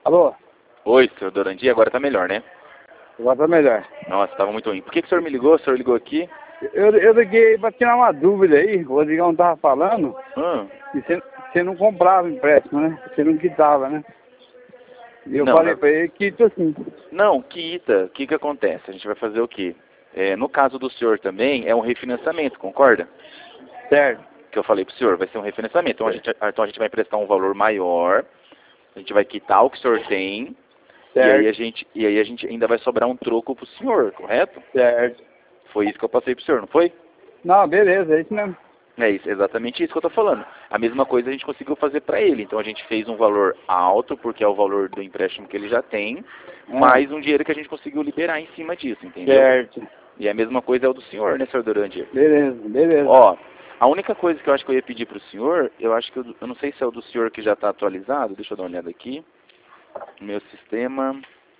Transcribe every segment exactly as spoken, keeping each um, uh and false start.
Alô? Oi, senhor Dorandi, agora tá melhor, né? Agora tá melhor. Nossa, tava muito ruim. Por que, que o senhor me ligou? O senhor ligou aqui? Eu, eu liguei pra tirar uma dúvida aí. O Rodrigão tava falando Hum. que você, você não comprava empréstimo, né? Você não quitava, né? E eu Não, falei na- pra ele, quito assim. Não, quita. O que que acontece? A gente vai fazer o quê? É, no caso do senhor também, é um refinanciamento, concorda? Certo. Que eu falei pro senhor, vai ser um refinanciamento. Então a gente, então a gente vai emprestar um valor maior, a gente vai quitar o que o senhor tem, e aí, Certo. a gente, e aí a gente ainda vai sobrar um troco pro senhor, correto? Certo. Foi isso que eu passei pro senhor, não foi? Não, beleza, é isso mesmo. É isso, exatamente isso que eu tô falando. A mesma coisa a gente conseguiu fazer para ele. Então a gente fez um valor alto, porque é o valor do empréstimo que ele já tem, É. mais um dinheiro que a gente conseguiu liberar em cima disso, entendeu? Certo. E a mesma coisa é o do senhor, né, senhor Dorandi? Beleza, beleza. Ó, a única coisa que eu acho que eu ia pedir pro senhor, eu acho que eu, eu não sei se é o do senhor que já está atualizado, deixa eu dar uma olhada aqui. Meu sistema.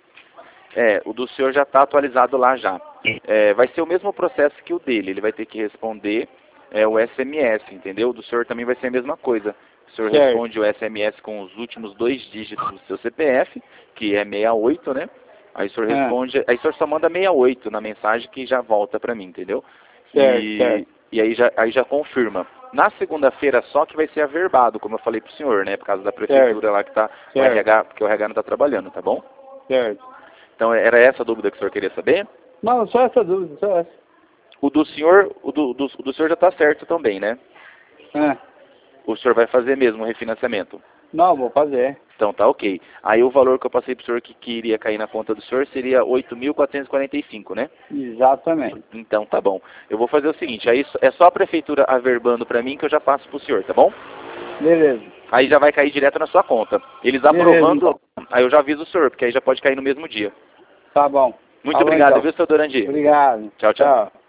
É, o do senhor já está atualizado lá já. É, vai ser o mesmo processo que o dele, ele vai ter que responder é, o S M S, entendeu? O do senhor também vai ser a mesma coisa. O senhor Certo. responde o S M S com os últimos dois dígitos do seu C P F, que é sessenta e oito, né? Aí o senhor É. responde, aí o senhor só manda sessenta e oito na mensagem que já volta para mim, entendeu? Certo, E, certo. e aí, já, aí já confirma. Na segunda-feira só que vai ser averbado, como eu falei pro senhor, né? Por causa da prefeitura Certo. lá que tá, o Certo. R H, porque o R H não está trabalhando, tá bom? Certo. Então era essa a dúvida que o senhor queria saber? Não, só essa dúvida, só essa. O do senhor, o do, do, o do senhor já está certo também, né? É. O senhor vai fazer mesmo o refinanciamento. Não, vou fazer. Então tá ok. Aí o valor que eu passei pro senhor que, que iria cair na conta do senhor seria oito mil quatrocentos e quarenta e cinco, né? Exatamente. Então tá bom. Eu vou fazer o seguinte, aí é só a prefeitura averbando para mim que eu já passo pro senhor, tá bom? Beleza. Aí já vai cair direto na sua conta. Eles Beleza, aprovando, então. aí eu já aviso o senhor, porque aí já pode cair no mesmo dia. Tá bom. Muito Falou, obrigado, então. viu, seu Dorandi? Obrigado. Tchau, tchau. Tchau.